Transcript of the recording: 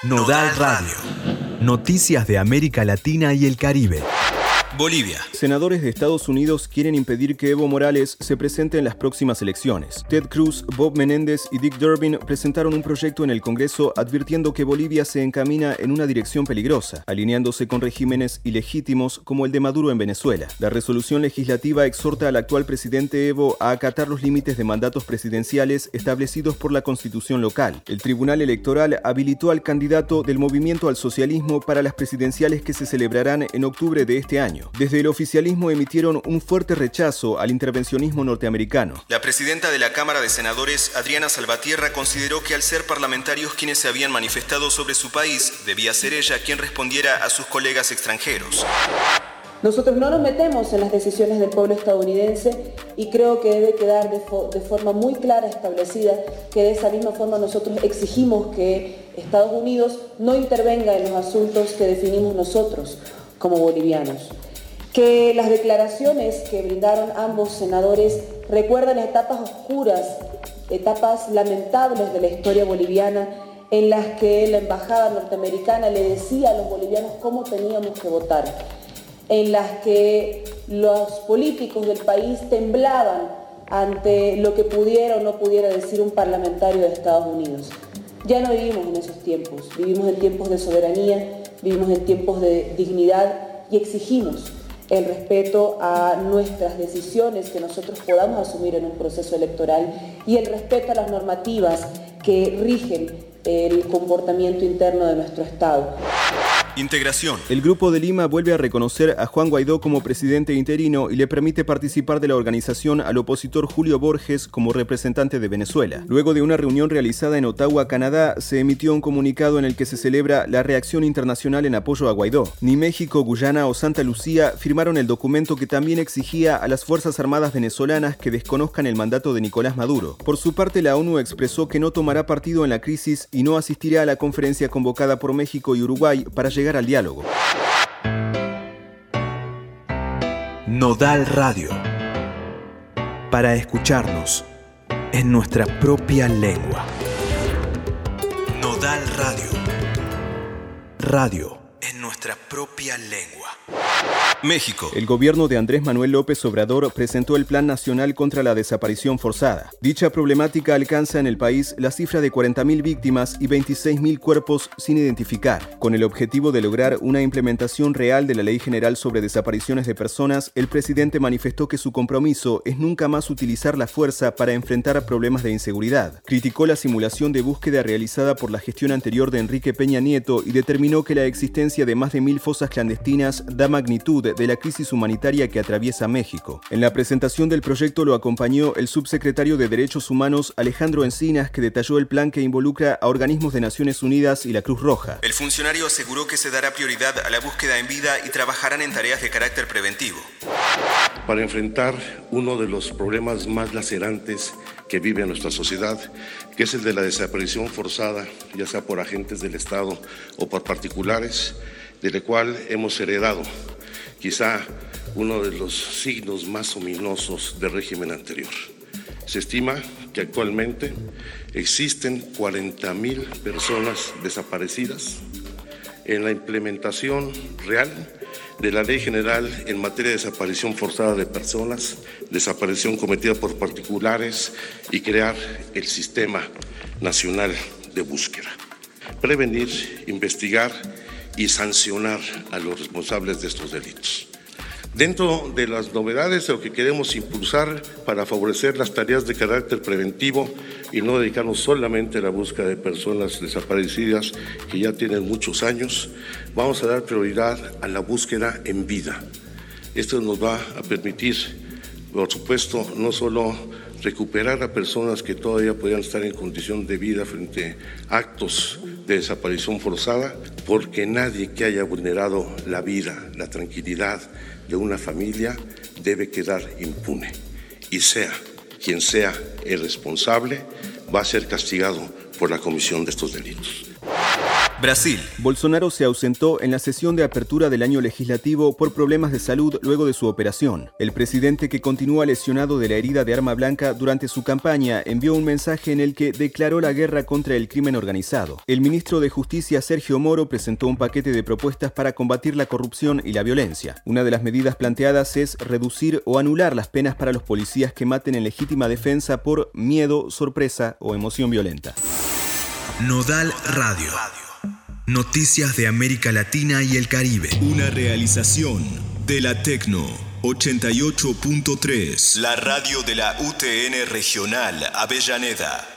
Nodal Radio. Noticias de América Latina y el Caribe. Bolivia. Senadores de Estados Unidos quieren impedir que Evo Morales se presente en las próximas elecciones. Ted Cruz, Bob Menéndez y Dick Durbin presentaron un proyecto en el Congreso advirtiendo que Bolivia se encamina en una dirección peligrosa, alineándose con regímenes ilegítimos como el de Maduro en Venezuela. La resolución legislativa exhorta al actual presidente Evo a acatar los límites de mandatos presidenciales establecidos por la Constitución local. El Tribunal Electoral habilitó al candidato del Movimiento al Socialismo para las presidenciales que se celebrarán en octubre de este año. Desde el oficialismo emitieron un fuerte rechazo al intervencionismo norteamericano. La presidenta de la Cámara de Senadores, Adriana Salvatierra, consideró que al ser parlamentarios quienes se habían manifestado sobre su país, debía ser ella quien respondiera a sus colegas extranjeros. Nosotros no nos metemos en las decisiones del pueblo estadounidense y creo que debe quedar de forma muy clara establecida que de esa misma forma nosotros exigimos que Estados Unidos no intervenga en los asuntos que definimos nosotros como bolivianos. Que las declaraciones que brindaron ambos senadores recuerdan etapas oscuras, etapas lamentables de la historia boliviana en las que la embajada norteamericana le decía a los bolivianos cómo teníamos que votar, en las que los políticos del país temblaban ante lo que pudiera o no pudiera decir un parlamentario de Estados Unidos. Ya no vivimos en esos tiempos, vivimos en tiempos de soberanía, vivimos en tiempos de dignidad y exigimos el respeto a nuestras decisiones que nosotros podamos asumir en un proceso electoral y el respeto a las normativas que rigen el comportamiento interno de nuestro Estado. Integración. El Grupo de Lima vuelve a reconocer a Juan Guaidó como presidente interino y le permite participar de la organización al opositor Julio Borges como representante de Venezuela. Luego de una reunión realizada en Ottawa, Canadá, se emitió un comunicado en el que se celebra la reacción internacional en apoyo a Guaidó. Ni México, Guyana o Santa Lucía firmaron el documento que también exigía a las Fuerzas Armadas venezolanas que desconozcan el mandato de Nicolás Maduro. Por su parte, la ONU expresó que no tomará partido en la crisis y no asistirá a la conferencia convocada por México y Uruguay para llegar al diálogo. Nodal Radio. Para escucharnos en nuestra propia lengua. Nodal Radio. Radio en nuestra propia lengua. México. El gobierno de Andrés Manuel López Obrador presentó el Plan Nacional contra la Desaparición Forzada. Dicha problemática alcanza en el país la cifra de 40.000 víctimas y 26.000 cuerpos sin identificar. Con el objetivo de lograr una implementación real de la Ley General sobre Desapariciones de Personas, el presidente manifestó que su compromiso es nunca más utilizar la fuerza para enfrentar problemas de inseguridad. Criticó la simulación de búsqueda realizada por la gestión anterior de Enrique Peña Nieto y determinó que la existencia de más de 1.000 fosas clandestinas da magnitud de la crisis humanitaria que atraviesa México. En la presentación del proyecto lo acompañó el subsecretario de Derechos Humanos Alejandro Encinas, que detalló el plan que involucra a organismos de Naciones Unidas y la Cruz Roja. El funcionario aseguró que se dará prioridad a la búsqueda en vida y trabajarán en tareas de carácter preventivo. Para enfrentar uno de los problemas más lacerantes que vive nuestra sociedad, que es el de la desaparición forzada, ya sea por agentes del Estado o por particulares, de la cual hemos heredado quizá uno de los signos más ominosos del régimen anterior. Se estima que actualmente existen 40.000 personas desaparecidas. En la implementación real de la Ley General en materia de desaparición forzada de personas, desaparición cometida por particulares y crear el Sistema Nacional de Búsqueda. Prevenir, investigar y sancionar a los responsables de estos delitos. Dentro de las novedades, lo que queremos impulsar para favorecer las tareas de carácter preventivo y no dedicarnos solamente a la búsqueda de personas desaparecidas que ya tienen muchos años, vamos a dar prioridad a la búsqueda en vida. Esto nos va a permitir, por supuesto, no solo recuperar a personas que todavía podían estar en condición de vida frente a actos de desaparición forzada, porque nadie que haya vulnerado la vida, la tranquilidad de una familia debe quedar impune. Y sea quien sea el responsable, va a ser castigado por la comisión de estos delitos. Brasil. Bolsonaro se ausentó en la sesión de apertura del año legislativo por problemas de salud luego de su operación. El presidente, que continúa lesionado de la herida de arma blanca durante su campaña, envió un mensaje en el que declaró la guerra contra el crimen organizado. El ministro de Justicia, Sergio Moro, presentó un paquete de propuestas para combatir la corrupción y la violencia. Una de las medidas planteadas es reducir o anular las penas para los policías que maten en legítima defensa por miedo, sorpresa o emoción violenta. Nodal Radio. Noticias de América Latina y el Caribe. Una realización de la Tecno 88.3. La radio de la UTN Regional Avellaneda.